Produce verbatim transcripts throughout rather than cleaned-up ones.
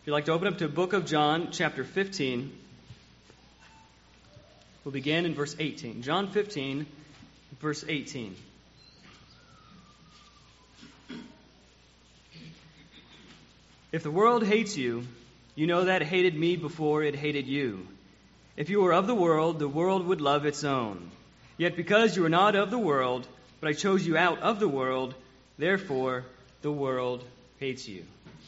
If you'd like to open up to the book of John, chapter fifteen, we'll begin in verse eighteen. John fifteen, verse eighteen. If the world hates you, you know that it hated me before it hated you. If you were of the world, the world would love its own. Yet because you are not of the world, but I chose you out of the world, therefore the world hates you.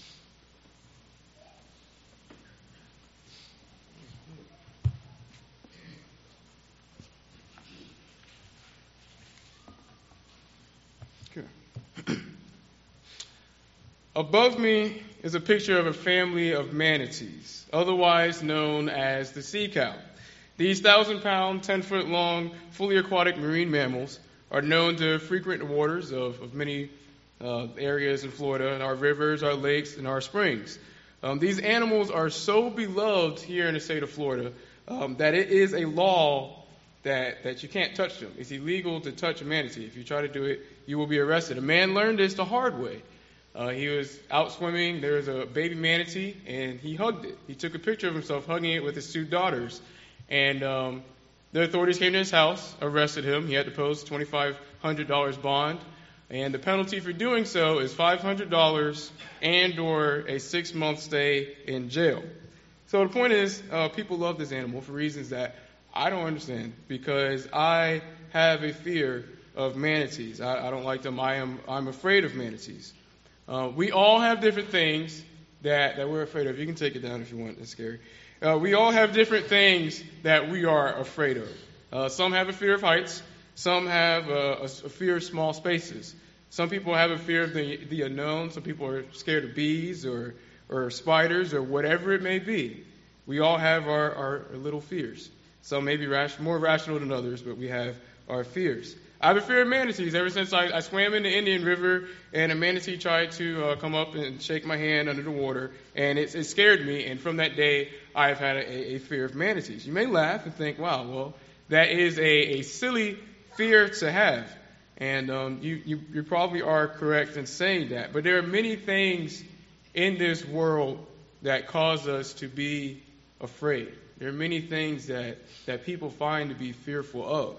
Above me is a picture of a family of manatees, otherwise known as the sea cow. These thousand-pound, ten-foot-long, fully aquatic marine mammals are known to frequent the waters of, of many uh, areas in Florida, and our rivers, our lakes, and our springs. Um, these animals are so beloved here in the state of Florida um, that it is a law that, that you can't touch them. It's illegal to touch a manatee. If you try to do it, you will be arrested. A man learned this the hard way. Uh, he was out swimming. There was a baby manatee, and he hugged it. He took a picture of himself hugging it with his two daughters. And um, the authorities came to his house, arrested him. He had to post twenty-five hundred dollars bond. And the penalty for doing so is five hundred dollars and or a six-month stay in jail. So the point is, uh, people love this animal for reasons that I don't understand, because I have a fear of manatees. I, I don't like them. I am I'm afraid of manatees. Uh, we all have different things that, that we're afraid of. You can take it down if you want. It's scary. Uh, we all have different things that we are afraid of. Uh, some have a fear of heights. Some have a, a, a fear of small spaces. Some people have a fear of the, the unknown. Some people are scared of bees or, or spiders or whatever it may be. We all have our, our, our little fears. Some may be rash, more rational than others, but we have our fears. I have a fear of manatees. Ever since I, I swam in the Indian River and a manatee tried to uh, come up and shake my hand under the water, and it, it scared me, and from that day, I've had a, a fear of manatees. You may laugh and think, wow, well, that is a, a silly fear to have, and um, you, you, you probably are correct in saying that, but there are many things in this world that cause us to be afraid. There are many things that, that people find to be fearful of.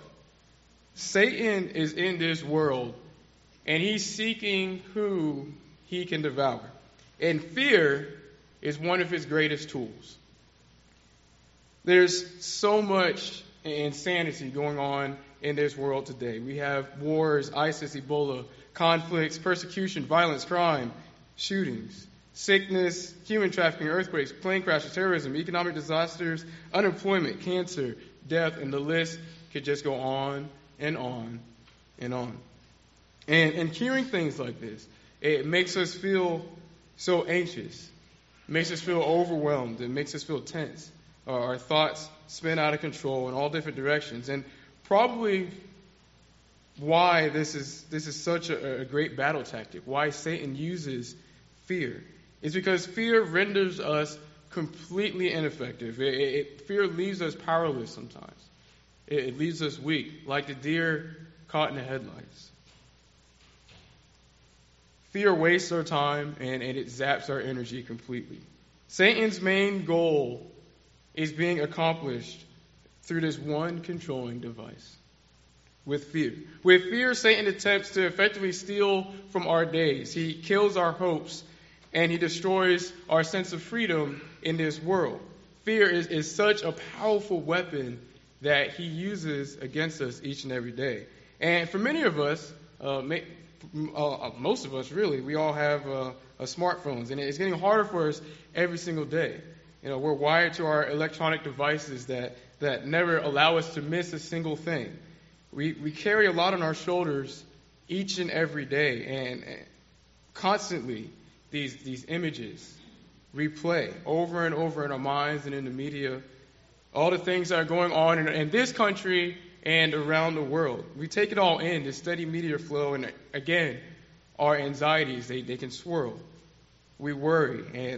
Satan is in this world, and he's seeking who he can devour. And fear is one of his greatest tools. There's so much insanity going on in this world today. We have wars, ISIS, Ebola, conflicts, persecution, violence, crime, shootings, sickness, human trafficking, earthquakes, plane crashes, terrorism, economic disasters, unemployment, cancer, death, and the list could just go on and on and on. And, and hearing things like this, it makes us feel so anxious. It makes us feel overwhelmed. It makes us feel tense. Our, our thoughts spin out of control in all different directions. And probably why this is this is such a, a great battle tactic, why Satan uses fear, is because fear renders us completely ineffective. It, it, fear leaves us powerless sometimes. It, it leaves us weak, like the deer caught in the headlights. Fear wastes our time, and, and it zaps our energy completely. Satan's main goal is being accomplished through this one controlling device, with fear. With fear, Satan attempts to effectively steal from our days. He kills our hopes, and he destroys our sense of freedom in this world. Fear is, is such a powerful weapon that he uses against us each and every day. And for many of us, uh, may, uh, most of us really, we all have uh, uh, smartphones, and it's getting harder for us every single day. You know, we're wired to our electronic devices that, that never allow us to miss a single thing. We we carry a lot on our shoulders each and every day, and, and constantly these these images replay over and over in our minds and in the media. All the things that are going on in, in this country and around the world. We take it all in, this steady media flow, and again, our anxieties, they, they can swirl. We worry, and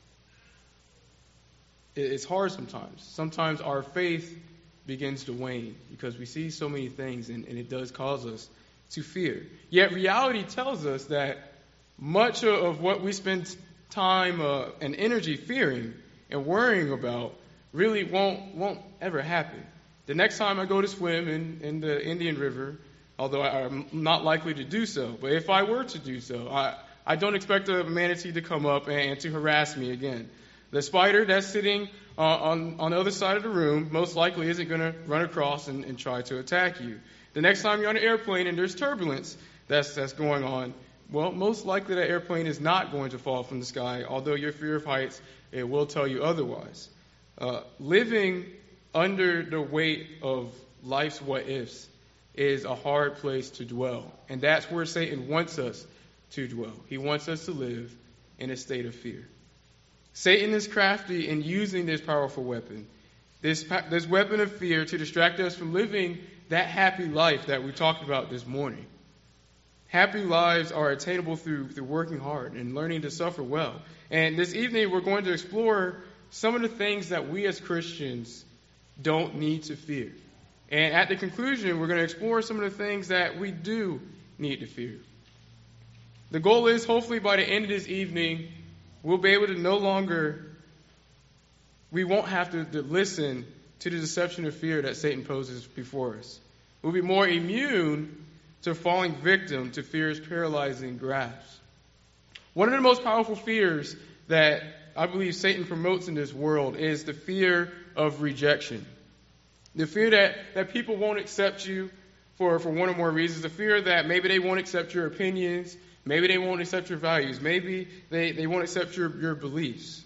it, it's hard sometimes. Sometimes our faith begins to wane because we see so many things, and, and it does cause us to fear. Yet reality tells us that much of what we spend time uh, and energy fearing and worrying about really won't won't ever happen. The next time I go to swim in, in the Indian River, although I, I'm not likely to do so, but if I were to do so, I, I don't expect a manatee to come up and, and to harass me again. The spider that's sitting uh, on, on the other side of the room most likely isn't going to run across and, and try to attack you. The next time you're on an airplane and there's turbulence that's that's going on, well, most likely that airplane is not going to fall from the sky, although your fear of heights, it will tell you otherwise. Uh, living under the weight of life's what-ifs is a hard place to dwell. And that's where Satan wants us to dwell. He wants us to live in a state of fear. Satan is crafty in using this powerful weapon, this, this weapon of fear, to distract us from living that happy life that we talked about this morning. Happy lives are attainable through, through working hard and learning to suffer well. And this evening we're going to explore some of the things that we as Christians don't need to fear. And at the conclusion, we're going to explore some of the things that we do need to fear. The goal is, hopefully by the end of this evening, we'll be able to no longer, we won't have to, to listen to the deception of fear that Satan poses before us. We'll be more immune to falling victim to fear's paralyzing grasp. One of the most powerful fears that I believe Satan promotes in this world is the fear of rejection. The fear that, that people won't accept you for, for one or more reasons. The fear that maybe they won't accept your opinions. Maybe they won't accept your values. Maybe they, they won't accept your, your beliefs.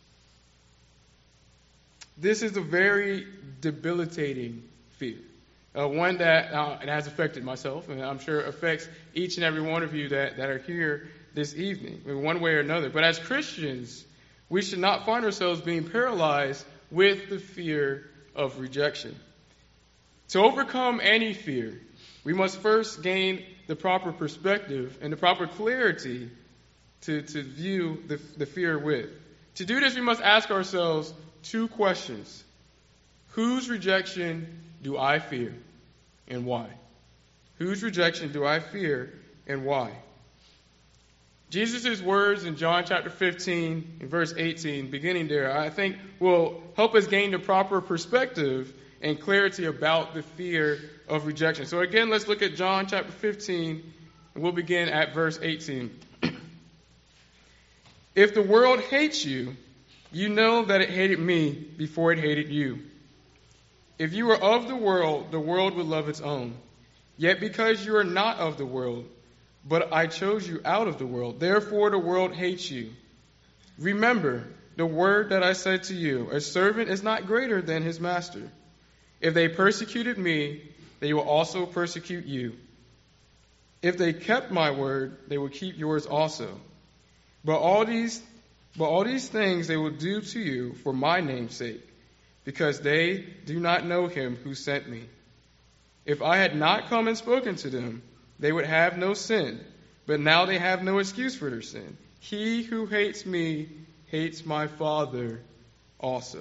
This is a very debilitating fear. Uh, one that uh, it has affected myself, and I'm sure affects each and every one of you that, that are here this evening, in one way or another. But as Christians, we should not find ourselves being paralyzed with the fear of rejection. To overcome any fear, we must first gain the proper perspective and the proper clarity to, to view the, the fear with. To do this, we must ask ourselves two questions. Whose rejection do I fear, and why? Whose rejection do I fear, and why? Jesus' words in John chapter fifteen, in verse eighteen, beginning there, I think will help us gain the proper perspective and clarity about the fear of rejection. So again, let's look at John chapter fifteen, and we'll begin at verse eighteen. If the world hates you, you know that it hated me before it hated you. If you were of the world, the world would love its own. Yet because you are not of the world, but I chose you out of the world, therefore the world hates you. Remember the word that I said to you, a servant is not greater than his master. If they persecuted me, they will also persecute you. If they kept my word, they will keep yours also. But all these, but all these things they will do to you for my name's sake, because they do not know him who sent me. If I had not come and spoken to them, they would have no sin, but now they have no excuse for their sin. He who hates me hates my Father also.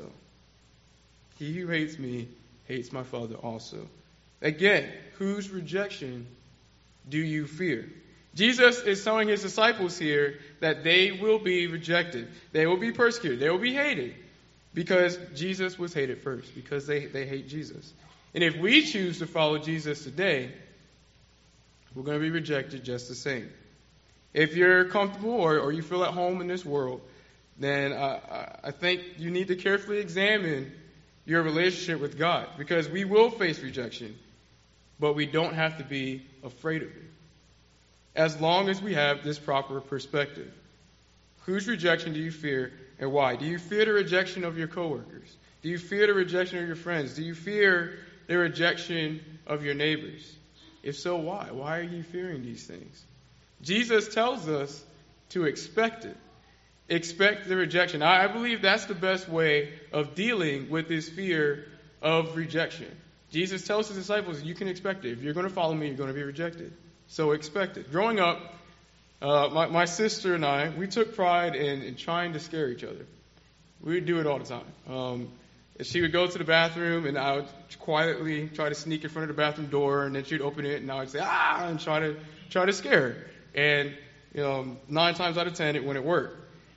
He who hates me hates my Father also. Again, whose rejection do you fear? Jesus is telling his disciples here that they will be rejected. They will be persecuted. They will be hated because Jesus was hated first, because they, they hate Jesus. And if we choose to follow Jesus today, we're going to be rejected just the same. If you're comfortable or, or you feel at home in this world, then uh, I think you need to carefully examine your relationship with God, because we will face rejection, but we don't have to be afraid of it, as long as we have this proper perspective. Whose rejection do you fear, and why? Do you fear the rejection of your coworkers? Do you fear the rejection of your friends? Do you fear the rejection of your neighbors? If so, why? Why are you fearing these things? Jesus tells us to expect it. Expect the rejection. I believe that's the best way of dealing with this fear of rejection. Jesus tells his disciples, you can expect it. If you're going to follow me, you're going to be rejected. So expect it. Growing up, uh, my, my sister and I, we took pride in, in trying to scare each other. We would do it all the time. Um, she would go to the bathroom, and I would quietly try to sneak in front of the bathroom door, and then she'd open it, and I would say, ah, and try to try to scare her. And you know, nine times out of ten, it wouldn't work.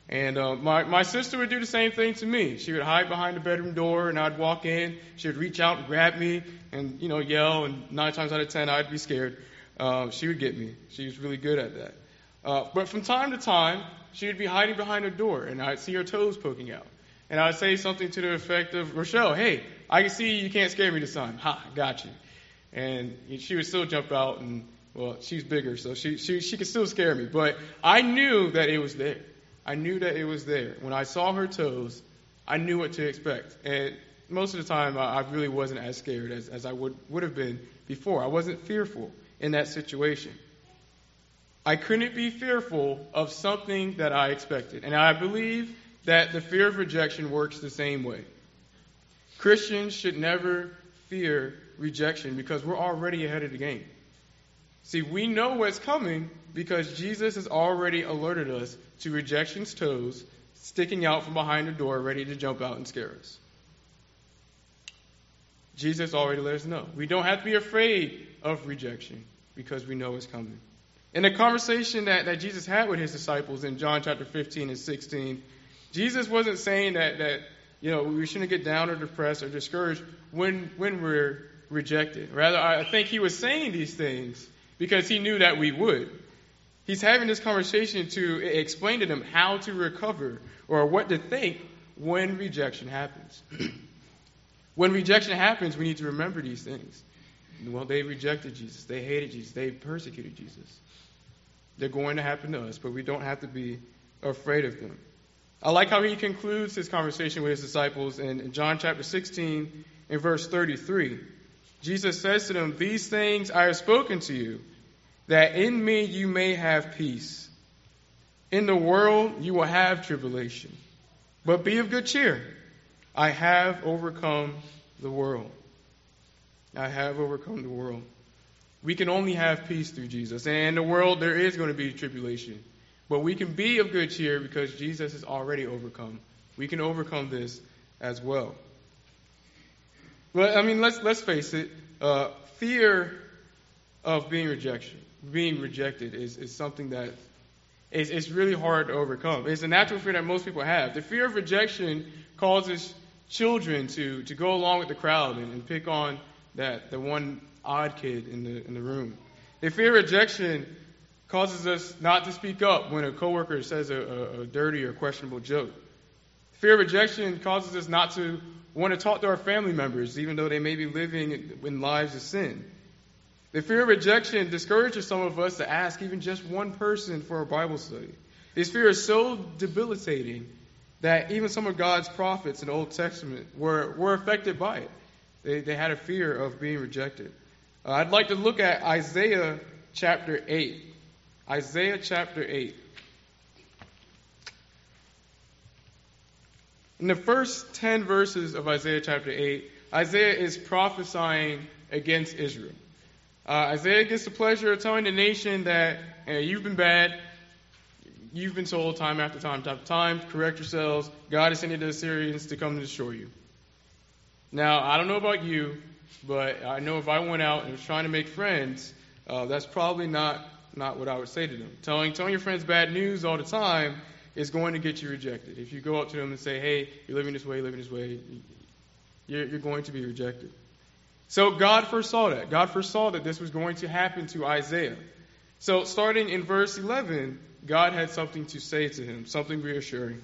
And uh, my, my sister would do the same thing to me. She would hide behind the bedroom door, and I'd walk in. She would reach out and grab me and, you know, yell, and nine times out of ten, I'd be scared. Uh, she would get me. She was really good at that. Uh, but from time to time, she would be hiding behind her door, and I'd see her toes poking out. And I'd say something to the effect of, Rochelle, hey, I can see you can't scare me this time. Ha, got you. And she would still jump out, and, well, she's bigger, so she, she, she could still scare me. But I knew that it was there. I knew that it was there. When I saw her toes, I knew what to expect. And most of the time, I, I really wasn't as scared as, as I would, would have been before. I wasn't fearful in that situation. I couldn't be fearful of something that I expected. And I believe that the fear of rejection works the same way. Christians should never fear rejection because we're already ahead of the game. See, we know what's coming because Jesus has already alerted us to rejection's toes sticking out from behind the door, ready to jump out and scare us. Jesus already let us know. We don't have to be afraid of rejection because we know it's coming. In the conversation that, that Jesus had with his disciples in John chapter fifteen and sixteen, Jesus wasn't saying that, that you know, we shouldn't get down or depressed or discouraged when, when we're rejected. Rather, I think he was saying these things because he knew that we would. He's having this conversation to explain to them how to recover or what to think when rejection happens. When rejection happens, we need to remember these things. Well, they rejected Jesus. They hated Jesus. They persecuted Jesus. They're going to happen to us, but we don't have to be afraid of them. I like how he concludes his conversation with his disciples in John chapter sixteen and verse thirty-three. Jesus says to them, "These things I have spoken to you, that in me you may have peace. In the world you will have tribulation. But be of good cheer. I have overcome the world." I have overcome the world. We can only have peace through Jesus. And in the world there is going to be tribulation. But we can be of good cheer because Jesus has already overcome. We can overcome this as well. But I mean, let's let's face it. Uh, fear of being rejection, being rejected, is, is something that is it's really hard to overcome. It's a natural fear that most people have. The fear of rejection causes children to, to go along with the crowd and, and pick on that the one odd kid in the in the room. The fear of rejection causes us not to speak up when a coworker says a, a, a dirty or questionable joke. Fear of rejection causes us not to want to talk to our family members, even though they may be living in, in lives of sin. The fear of rejection discourages some of us to ask even just one person for a Bible study. This fear is so debilitating that even some of God's prophets in the Old Testament were, were affected by it. They, they had a fear of being rejected. Uh, I'd like to look at Isaiah chapter eight. Isaiah chapter eight. In the first ten verses of Isaiah chapter eight, Isaiah is prophesying against Israel. Uh, Isaiah gets the pleasure of telling the nation that hey, you've been bad. You've been told time after time after time, correct yourselves. God is sending the Assyrians to come and destroy you. Now, I don't know about you, but I know if I went out and was trying to make friends, uh, that's probably not, not what I would say to them. Telling, telling your friends bad news all the time is going to get you rejected. If you go up to them and say, hey, you're living this way, you're living this way, you're, you're going to be rejected. So God foresaw that. God foresaw that this was going to happen to Isaiah. So starting in verse eleven, God had something to say to him, something reassuring.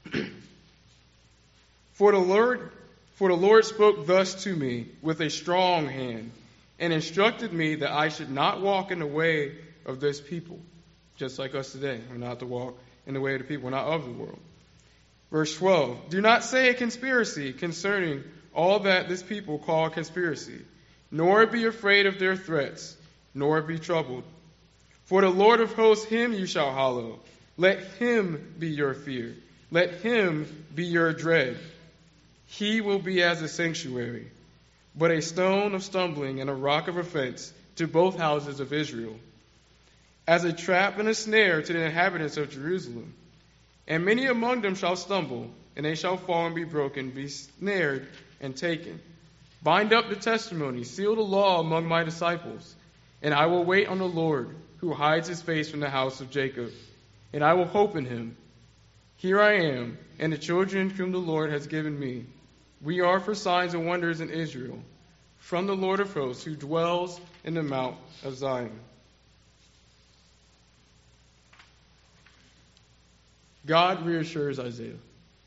For the Lord, for the Lord spoke thus to me with a strong hand, and instructed me that I should not walk in the way of this people. Just like us today, we're not to walk in the way of the people, we're not of the world. Verse twelve, do not say a conspiracy concerning all that this people call conspiracy, nor be afraid of their threats, nor be troubled. For the Lord of hosts, him you shall hallow. Let him be your fear. Let him be your dread. He will be as a sanctuary, but a stone of stumbling and a rock of offense to both houses of Israel, as a trap and a snare to the inhabitants of Jerusalem. And many among them shall stumble, and they shall fall and be broken, be snared and taken. Bind up the testimony, seal the law among my disciples, and I will wait on the Lord, who hides his face from the house of Jacob, and I will hope in him. Here I am, and the children whom the Lord has given me. We are for signs and wonders in Israel, from the Lord of hosts, who dwells in the Mount of Zion. God reassures Isaiah.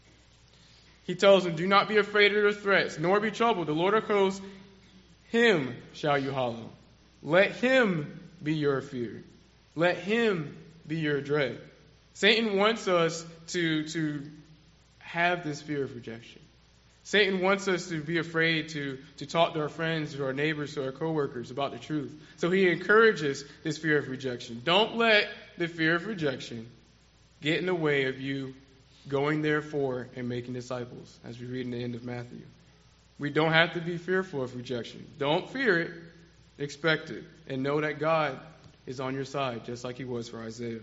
He tells him, do not be afraid of their threats, nor be troubled. The Lord of hosts, him shall you hallow. Let him be your fear. Let him be your dread. Satan wants us to, to have this fear of rejection. Satan wants us to be afraid to, to talk to our friends, to our neighbors, to our coworkers about the truth. So he encourages this fear of rejection. Don't let the fear of rejection get in the way of you going therefore and making disciples, as we read in the end of Matthew. We don't have to be fearful of rejection. Don't fear it, expect it, and know that God is on your side, just like he was for Isaiah.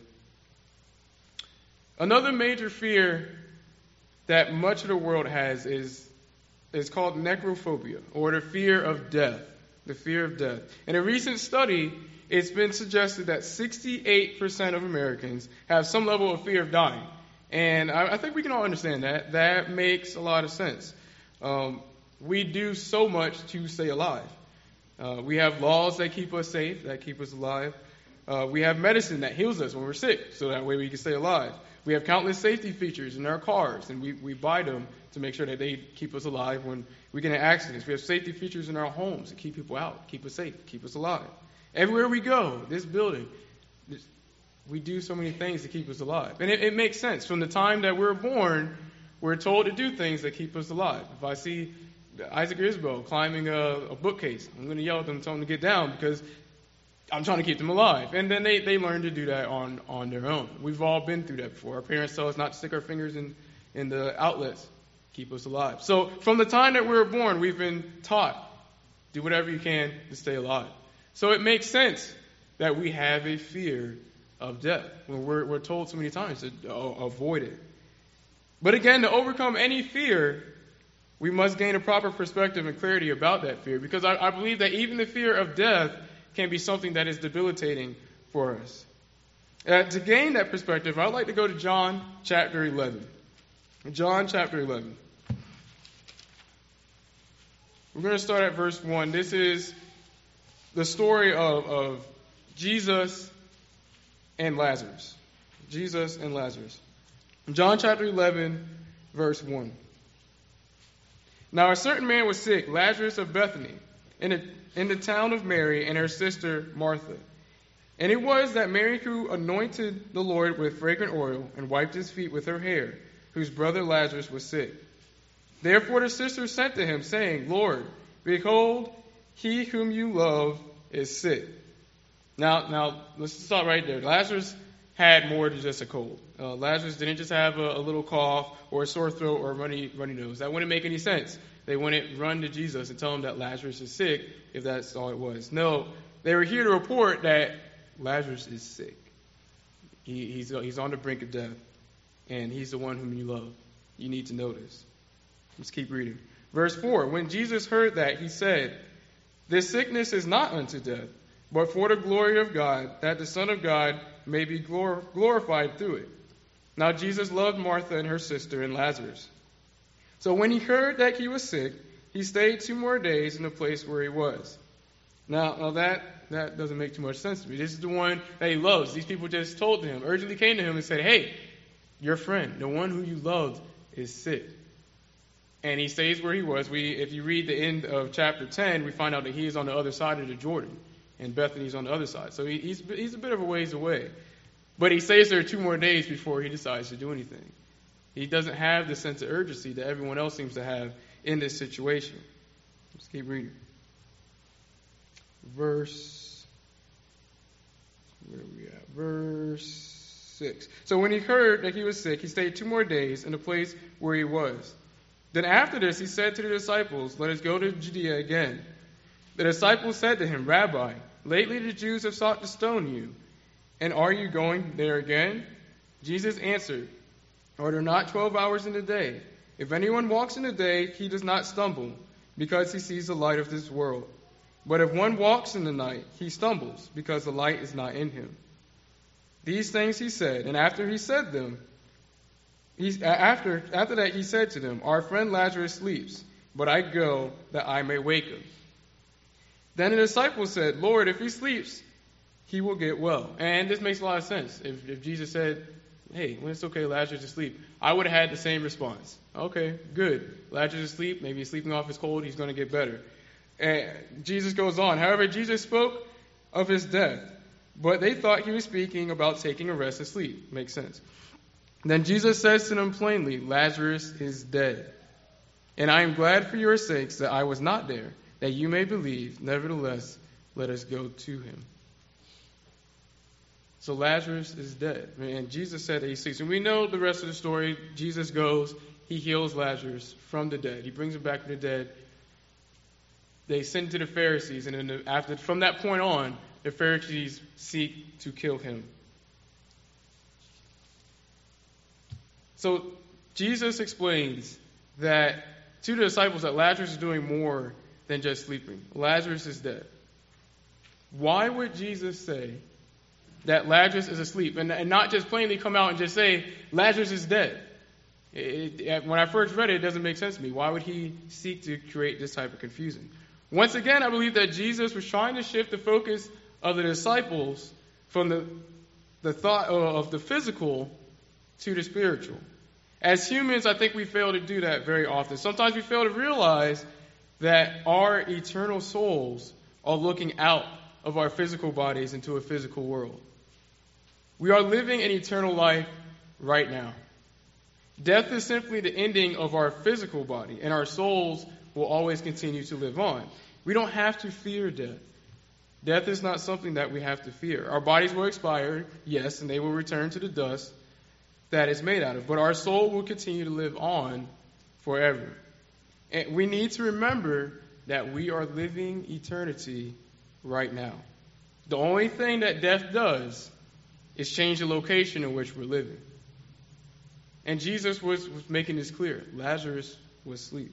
Another major fear that much of the world has is, is called necrophobia, or the fear of death. The fear of death. In a recent study, it's been suggested that sixty-eight percent of Americans have some level of fear of dying. And I, I think we can all understand that. That makes a lot of sense. Um, we do so much to stay alive. Uh, we have laws that keep us safe, that keep us alive. Uh, we have medicine that heals us when we're sick, so that way we can stay alive. We have countless safety features in our cars, and we, we buy them to make sure that they keep us alive when we get in accidents. We have safety features in our homes to keep people out, keep us safe, keep us alive. Everywhere we go, this building, this, we do so many things to keep us alive. And it, it makes sense. From the time that we're born, we're told to do things that keep us alive. If I see Isaac or Isabel climbing a, a bookcase, I'm going to yell at them and tell them to get down because I'm trying to keep them alive. And then they, they learn to do that on, on their own. We've all been through that before. Our parents tell us not to stick our fingers in, in the outlets, keep us alive. So from the time that we were born, we've been taught, do whatever you can to stay alive. So it makes sense that we have a fear of death when we're, we're told so many times to uh, avoid it. But again, to overcome any fear, we must gain a proper perspective and clarity about that fear, because I, I believe that even the fear of death can be something that is debilitating for us. Uh, to gain that perspective, I'd like to go to John chapter eleven. John chapter eleven. We're going to start at verse one. This is the story of, of Jesus and Lazarus. Jesus and Lazarus. John chapter eleven, verse one. Now a certain man was sick, Lazarus of Bethany, in the, in the town of Mary and her sister Martha. And it was that Mary who anointed the Lord with fragrant oil and wiped his feet with her hair, whose brother Lazarus was sick. Therefore the sisters sent to him, saying, Lord, behold, he whom you love is sick. Now, now let's stop right there. Lazarus had more than just a cold. Uh, Lazarus didn't just have a, a little cough or a sore throat or a runny, runny nose. That wouldn't make any sense. They wouldn't run to Jesus and tell him that Lazarus is sick if that's all it was. No, they were here to report that Lazarus is sick. He, he's, he's on the brink of death, and he's the one whom you love. You need to know this. Let's keep reading. Verse four, when Jesus heard that, he said, this sickness is not unto death, but for the glory of God, that the Son of God may be glor- glorified through it. Now Jesus loved Martha and her sister and Lazarus. So when he heard that he was sick, he stayed two more days in the place where he was. Now, now that, that doesn't make too much sense to me. This is the one that he loves. These people just told him, urgently came to him and said, hey, your friend, the one who you loved, is sick. And he stays where he was. We, if you read the end of chapter ten, we find out that he is on the other side of the Jordan, and Bethany's on the other side. So he, he's, he's a bit of a ways away. But he stays there two more days before he decides to do anything. He doesn't have the sense of urgency that everyone else seems to have in this situation. Let's keep reading. Verse, where are we at? Verse six. So when he heard that he was sick, he stayed two more days in the place where he was. Then after this, he said to the disciples, let us go to Judea again. The disciples said to him, Rabbi, lately the Jews have sought to stone you, and are you going there again? Jesus answered, are there not twelve hours in the day? If anyone walks in the day, he does not stumble, because he sees the light of this world. But if one walks in the night, he stumbles, because the light is not in him. These things he said, and after he said them, he's, after, after that, he said to them, "Our friend Lazarus sleeps, but I go that I may wake him." Then the disciples said, "Lord, if he sleeps, he will get well." And this makes a lot of sense. If, if Jesus said, "Hey, when it's okay, Lazarus is asleep," I would have had the same response. Okay, good. Lazarus is asleep. Maybe he's sleeping off his cold. He's going to get better. And Jesus goes on. However, Jesus spoke of his death, but they thought he was speaking about taking a rest and sleep. Makes sense. Then Jesus says to them plainly, "Lazarus is dead. And I am glad for your sakes that I was not there, that you may believe. Nevertheless, let us go to him." So Lazarus is dead. And Jesus said that he sleeps. And we know the rest of the story. Jesus goes, he heals Lazarus from the dead. He brings him back from the dead. They send to the Pharisees, and then the, after from that point on, the Pharisees seek to kill him. So Jesus explains that to the disciples that Lazarus is doing more than just sleeping. Lazarus is dead. Why would Jesus say that Lazarus is asleep and, and not just plainly come out and just say Lazarus is dead? It, it, when I first read it, it doesn't make sense to me. Why would he seek to create this type of confusion? Once again, I believe that Jesus was trying to shift the focus of the disciples from the, the thought of the physical to the spiritual. As humans, I think we fail to do that very often. Sometimes we fail to realize that our eternal souls are looking out of our physical bodies into a physical world. We are living an eternal life right now. Death is simply the ending of our physical body, and our souls will always continue to live on. We don't have to fear death. Death is not something that we have to fear. Our bodies will expire, yes, and they will return to the dust that is made out of, but our soul will continue to live on forever. And we need to remember that we are living eternity right now. The only thing that death does is change the location in which we're living. And Jesus was, was making this clear. Lazarus was asleep.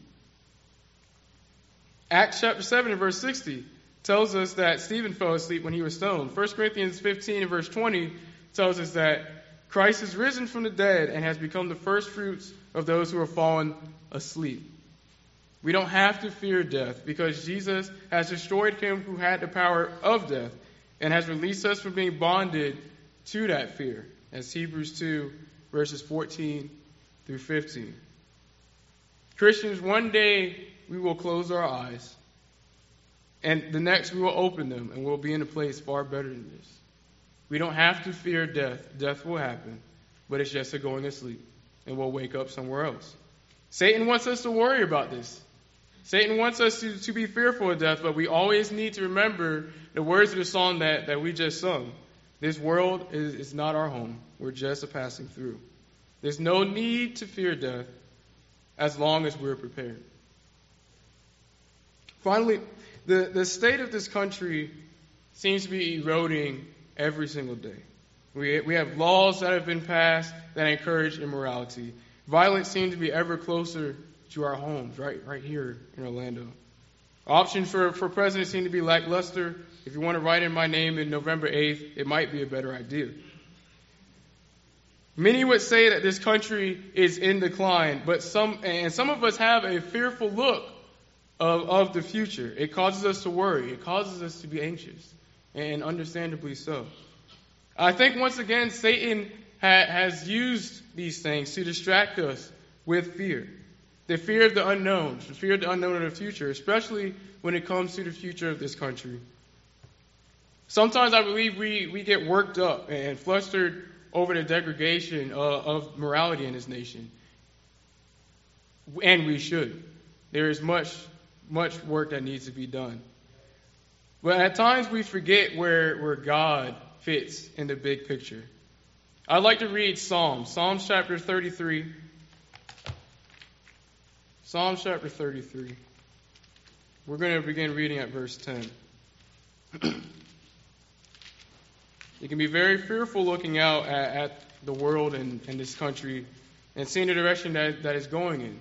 Acts chapter seven and verse sixty tells us that Stephen fell asleep when he was stoned. First Corinthians fifteen and verse twenty tells us that Christ is risen from the dead and has become the first fruits of those who are fallen asleep. We don't have to fear death because Jesus has destroyed him who had the power of death and has released us from being bonded to that fear, as Hebrews two verses fourteen through fifteen. Christians, one day we will close our eyes, and the next we will open them, and we'll be in a place far better than this. We don't have to fear death. Death will happen, but it's just a going to sleep, and we'll wake up somewhere else. Satan wants us to worry about this. Satan wants us to, to be fearful of death, but we always need to remember the words of the song that, that we just sung. This world is, is not our home. We're just a passing through. There's no need to fear death as long as we're prepared. Finally, the, the state of this country seems to be eroding every single day. We, we have laws that have been passed that encourage immorality. Violence seems to be ever closer to our homes, right, right here in Orlando. Options for, for president seem to be lackluster. If you want to write in my name in November eighth, it might be a better idea. Many would say that this country is in decline, but some and some of us have a fearful look of, of the future. It causes us to worry. It causes us to be anxious, and understandably so. I think once again Satan ha, has used these things to distract us with fear. The fear of the unknown, the fear of the unknown of the future, especially when it comes to the future of this country. Sometimes I believe we, we get worked up and flustered over the degradation uh, of morality in this nation. And we should. There is much, much work that needs to be done. But at times we forget where, where God fits in the big picture. I'd like to read Psalms. Psalms chapter thirty-three. Psalms chapter thirty-three. We're going to begin reading at verse ten. You can be very fearful looking out at, at the world and, and this country and seeing the direction that, that it's going in.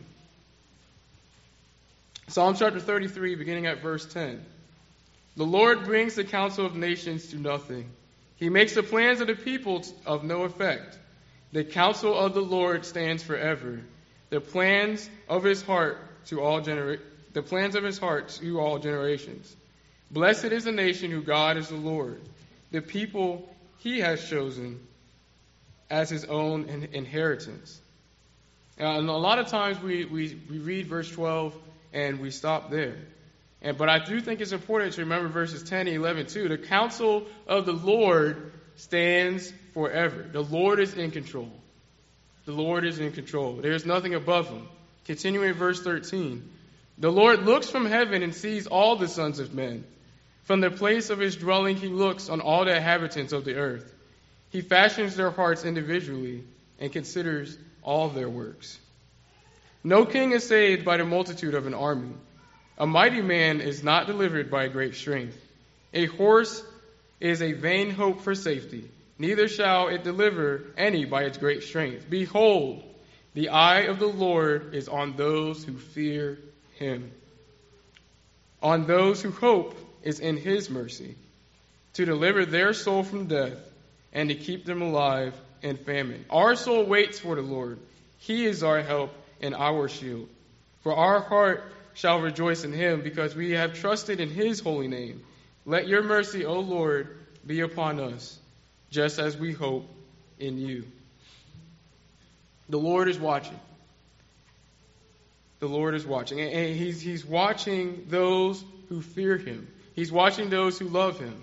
Psalm chapter thirty-three, beginning at verse ten. The Lord brings the counsel of nations to nothing. He makes the plans of the people of no effect. The counsel of the Lord stands forever. The plans of his heart to all genera- the plans of his heart to all generations. Blessed is the nation whose God is the Lord, the people he has chosen as his own in- inheritance. Uh, and a lot of times we, we, we read verse twelve and we stop there. And but I do think it's important to remember verses ten and eleven too. The counsel of the Lord stands forever. The Lord is in control. The Lord is in control. There is nothing above him. Continuing verse thirteen. The Lord looks from heaven and sees all the sons of men. From the place of his dwelling he looks on all the inhabitants of the earth. He fashions their hearts individually and considers all their works. No king is saved by the multitude of an army. A mighty man is not delivered by great strength. A horse is a vain hope for safety. Neither shall it deliver any by its great strength. Behold, the eye of the Lord is on those who fear him, on those who hope is in his mercy, to deliver their soul from death and to keep them alive in famine. Our soul waits for the Lord. He is our help and our shield. For our heart shall rejoice in him, because we have trusted in his holy name. Let your mercy, O Lord, be upon us, just as we hope in you. The Lord is watching. The Lord is watching. And he's, he's watching those who fear him. He's watching those who love him,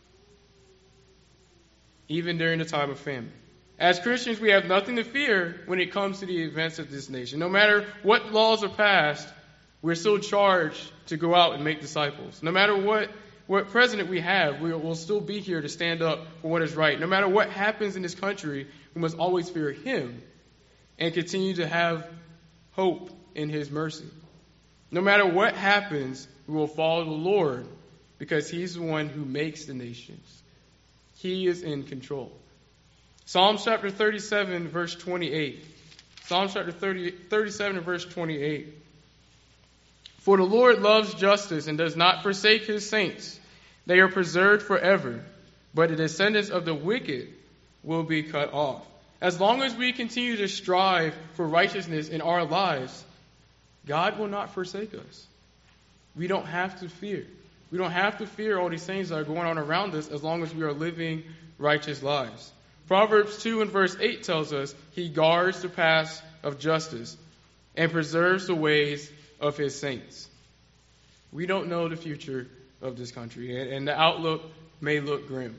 even during the time of famine. As Christians, we have nothing to fear when it comes to the events of this nation. No matter what laws are passed, we're still charged to go out and make disciples. No matter what, what president we have, we will still be here to stand up for what is right. No matter what happens in this country, we must always fear him and continue to have hope in his mercy. No matter what happens, we will follow the Lord, because he's the one who makes the nations. He is in control. Psalms chapter thirty-seven, verse twenty-eight. Psalms chapter thirty, thirty-seven, verse twenty-eight. For the Lord loves justice and does not forsake his saints. They are preserved forever, but the descendants of the wicked will be cut off. As long as we continue to strive for righteousness in our lives, God will not forsake us. We don't have to fear. We don't have to fear all these things that are going on around us as long as we are living righteous lives. Proverbs two and verse eight tells us he guards the paths of justice and preserves the ways of his saints. We don't know the future of this country, and the outlook may look grim.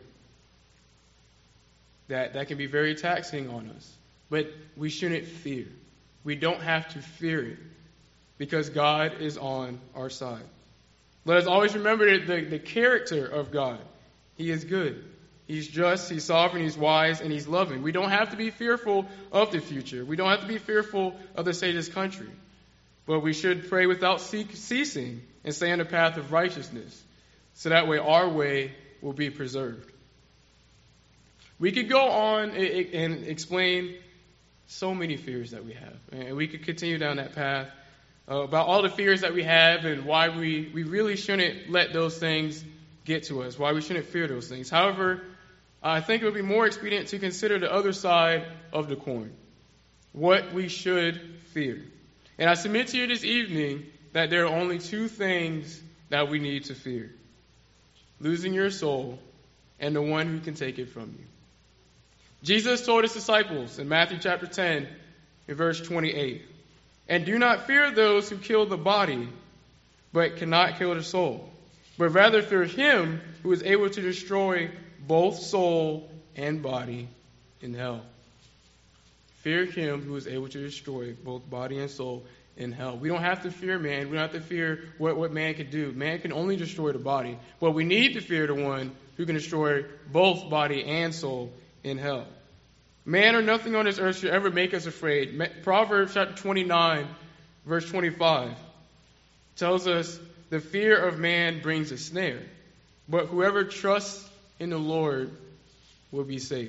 That, that can be very taxing on us, but we shouldn't fear. We don't have to fear it, because God is on our side. Let us always remember the, the, the character of God. He is good. He's just, he's sovereign, he's wise, and he's loving. We don't have to be fearful of the future. We don't have to be fearful of the state of this country. But we should pray without ceasing and stay on the path of righteousness, so that way our way will be preserved. We could go on and explain so many fears that we have, and we could continue down that path uh, about all the fears that we have and why we, we really shouldn't let those things get to us, why we shouldn't fear those things. However, I think it would be more expedient to consider the other side of the coin, what we should fear. And I submit to you this evening that there are only two things that we need to fear: losing your soul and the one who can take it from you. Jesus told his disciples in Matthew chapter ten, in verse twenty-eight, "And do not fear those who kill the body, but cannot kill the soul, but rather fear him who is able to destroy both soul and body in hell." Fear him who is able to destroy both body and soul in hell. We don't have to fear man. We don't have to fear what, what man can do. Man can only destroy the body. But we need to fear the one who can destroy both body and soul in hell. Man or nothing on this earth should ever make us afraid. Proverbs chapter twenty-nine, verse twenty-five tells us the fear of man brings a snare, but whoever trusts in the Lord will be safe.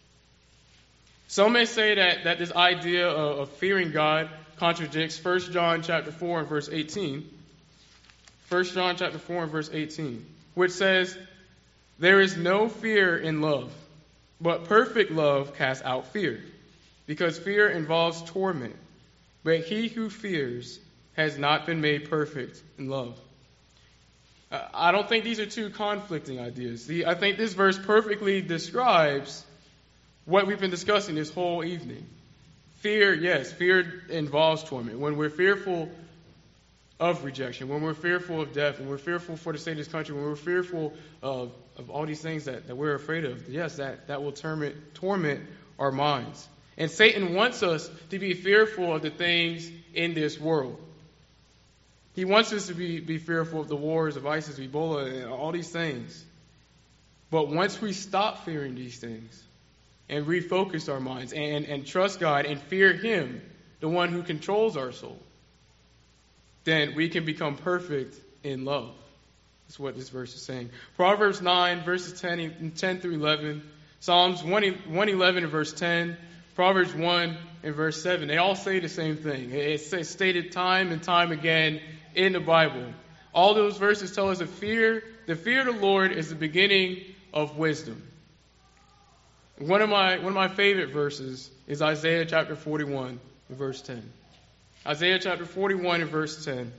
Some may say that, that this idea of, of fearing God contradicts First John chapter four and verse eighteen. First John chapter four and verse eighteen, which says, "There is no fear in love, but perfect love casts out fear, because fear involves torment. But he who fears has not been made perfect in love. Uh, I don't think these are two conflicting ideas. See, I think this verse perfectly describes what we've been discussing this whole evening. Fear, yes, fear involves torment. When we're fearful of rejection, when we're fearful of death, when we're fearful for the state of this country, when we're fearful of, of all these things that, that we're afraid of, yes, that, that will torment, torment our minds. And Satan wants us to be fearful of the things in this world. He wants us to be, be fearful of the wars of ISIS, Ebola, and all these things. But once we stop fearing these things and refocus our minds and, and trust God and fear Him, the one who controls our soul, then we can become perfect in love. That's what this verse is saying. Proverbs nine, verses ten, ten through eleven. Psalms one eleven and verse ten. Proverbs one and verse seven. They all say the same thing. It's stated time and time again in the Bible. All those verses tell us that fear, the fear of the Lord is the beginning of wisdom. One of my one of my favorite verses is Isaiah chapter forty-one, verse ten. Isaiah chapter forty-one and verse ten.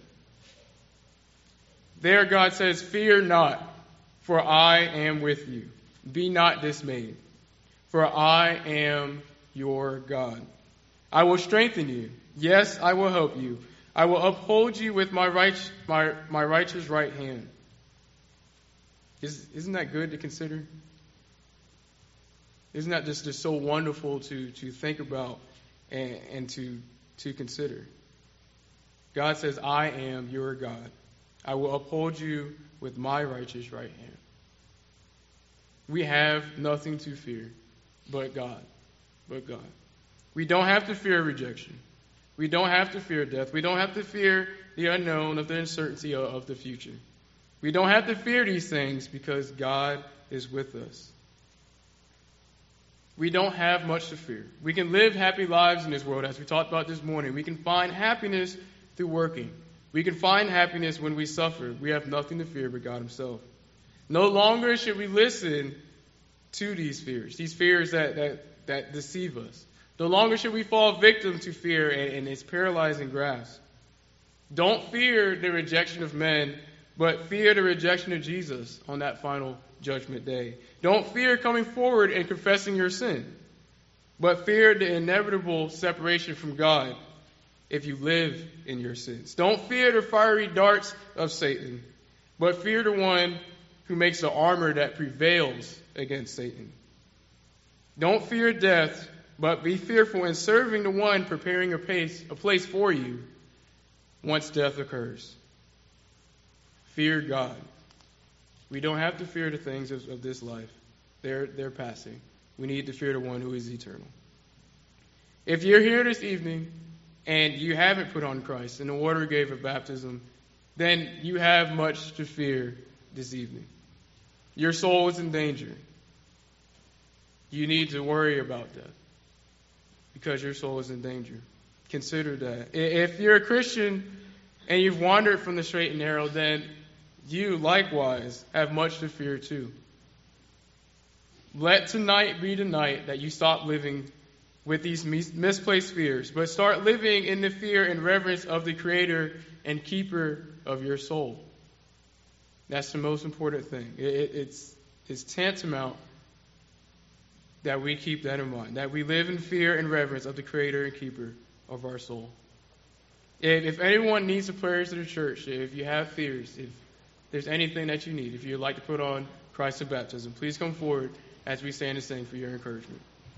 There God says, "Fear not, for I am with you. Be not dismayed, for I am your God. I will strengthen you. Yes, I will help you. I will uphold you with my right, my, my righteous right hand." Is, isn't that good to consider? Isn't that just, just so wonderful to, to think about and, and to, to consider? God says, "I am your God. I will uphold you with my righteous right hand." We have nothing to fear but God. But God. We don't have to fear rejection. We don't have to fear death. We don't have to fear the unknown of the uncertainty of, of the future. We don't have to fear these things because God is with us. We don't have much to fear. We can live happy lives in this world, as we talked about this morning. We can find happiness through working. We can find happiness when we suffer. We have nothing to fear but God Himself. No longer should we listen to these fears, these fears that, that, that deceive us. No longer should we fall victim to fear and, and its paralyzing grasp. Don't fear the rejection of men, but fear the rejection of Jesus on that final judgment day. Don't fear coming forward and confessing your sin, but fear the inevitable separation from God if you live in your sins. Don't fear the fiery darts of Satan, but fear the one who makes the armor that prevails against Satan. Don't fear death, but be fearful in serving the one preparing a place, a place for you once death occurs. Fear God. We don't have to fear the things of, of this life. They're, they're passing. We need to fear the one who is eternal. If you're here this evening and you haven't put on Christ in the water gave of baptism, then you have much to fear this evening. Your soul is in danger. You need to worry about death because your soul is in danger. Consider that. If you're a Christian and you've wandered from the straight and narrow, then you likewise have much to fear too. Let tonight be the night that you stop living with these misplaced fears, but start living in the fear and reverence of the Creator and Keeper of your soul. That's the most important thing. It, it, it's, it's tantamount that we keep that in mind, that we live in fear and reverence of the Creator and Keeper of our soul. If, if anyone needs the prayers of the church, if you have fears, if there's anything that you need, if you'd like to put on Christ in baptism, please come forward as we stand and sing for your encouragement.